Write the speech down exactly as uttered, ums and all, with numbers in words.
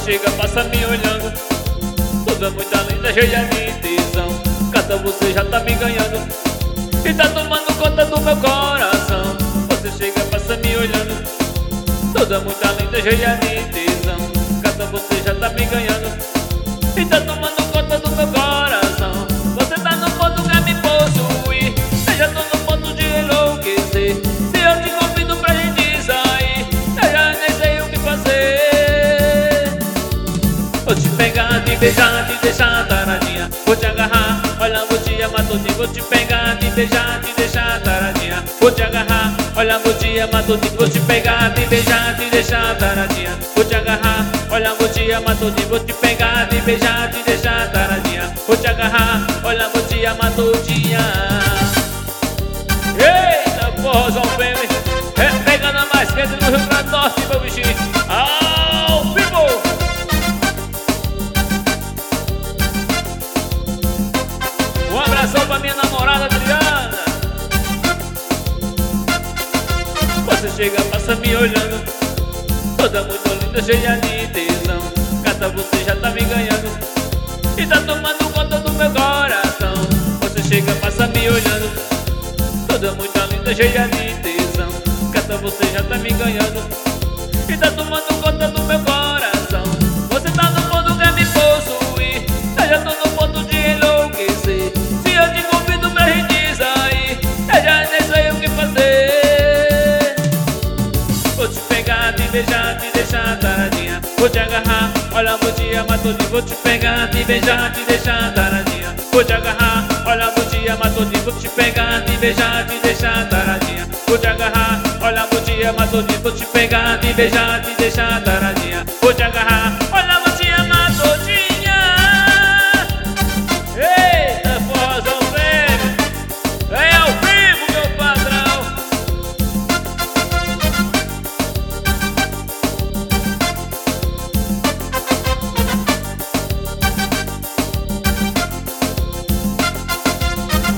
chega, passa me olhando, toda muito linda, cheia de tesão. Cada você já tá me ganhando e tá tomando conta do meu coração. Você chega, passa me olhando, toda muito linda, cheia de tesão. Cada você já tá me ganhando e tá tomando conta do meu coração. Você tá no ponto que me possuir, eu já tô no ponto de enlouquecer. Se eu te convido pra gente sair, eu já nem sei o que fazer. Vou te pegar, te beijar, te deixar taradinha. Vou te agarrar, olha, vou te amar todinho. Vou te pegar, te beijar, te deixar taradinha. Vou te agarrar, olha, vou te amar todinho. Vou te pegar, te beijar, te deixar taradinha. Vou te agarrar, olha, vou te amar todinho. Vou te pegar, te beijar, te deixar taradinha. Vou te agarrar, olha, vou te amar todinha. Eita porra, João Fêmea, é pegando a mais quente no Rio Grande do Norte, meu bichinho. Ao vivo! Um abração pra minha namorada Adriana. Você chega, passa me olhando, toda muito linda, cheia de tesão. Cada você já tá me ganhando e tá tomando conta do meu coração. Você chega, passa me olhando, toda muito linda, cheia de tesão. Cada você já tá me ganhando e tá tomando conta do meu coração. Você tá no ponto que me possuir, eu já tô no ponto de enlouquecer. Se eu te convido pra gente sair, eu já nem sei o que fazer. Vou te pegar, te beijar, te deixar taradinha. Vou te agarrar, olha, vou te amar todinho. Vou te pegar, te beijar, te deixar taradinha. Vou te agarrar, olha, vou te amar todinho. Vou te pegar, te beijar, te deixar taradinha. Vou te agarrar, olha, vou te amar todinho. Vou te pegar, te beijar, te deixar taradinha. Vou te agarrar, olha,